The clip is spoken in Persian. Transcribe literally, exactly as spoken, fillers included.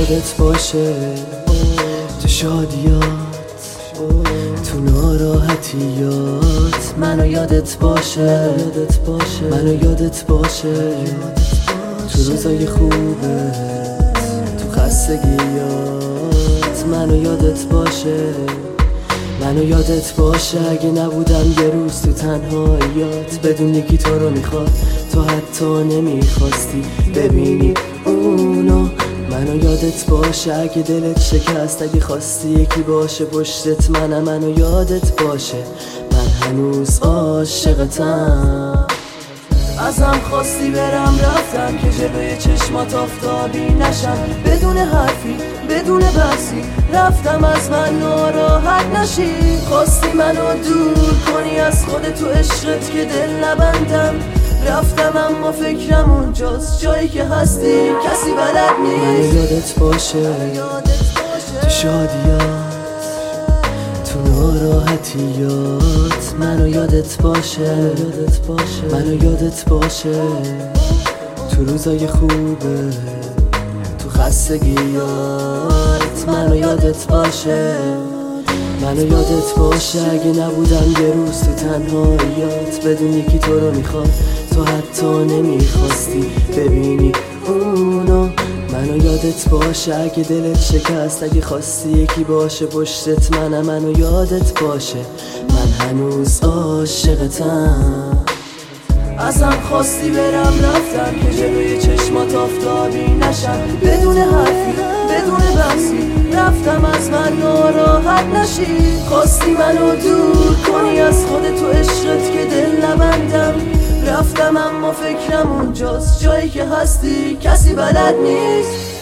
یادت باشه تو شادیات، تو ناراحتیات، منو یادت باشه، منو یادت باشه تو روزای خوبه، تو خستگیات، منو یادت باشه، منو یادت باشه اگه نبودم یه روز تو تنهاییات، بدون یکی تو رو میخواد تو حتی نمیخواستی ببینی اونو. منو یادت باشه اگه دلت شکست، اگه خواستی یکی باشه پشتت منم، منو یادت باشه من هنوز عاشقتم. ازم خواستی برم رفتم که جلوی چشمات آفتابی نشم، بدون حرفی بدون بحثی رفتم از من ناراحت نشی. خواستی منو دور کنی از خودت تو عشقت که دل نبندم، رفتم اما فکرم اونجاست جایی که هستی کسی بلد نیست. منو یادت باشه تو شادیات، تو ناراحتیات، منو یادت باشه، منو یادت باشه تو روزای خوبه، تو خستگیات، منو یادت باشه، منو یادت باشه اگه نبودم یه روز تو تنهاییات، بدون یکی تو رو میخواد تو حتی نمیخواستی ببینی اونو. منو یادت باشه اگه دلت شکست، اگه خواستی یکی باشه پشتت منم، منو یادت باشه من هنوز عاشقتم. ازم خواستی برم رفتم که جلوی چشمات آفتابی نشم، بدون حرفی بدون بحثی رفتم از من ناراحت نشی. خواستی منو دور کنی از خودت تو عشقت که دل نبندم، رفتم اما فکرم اونجاست جایی که هستی کسی بلد نیست.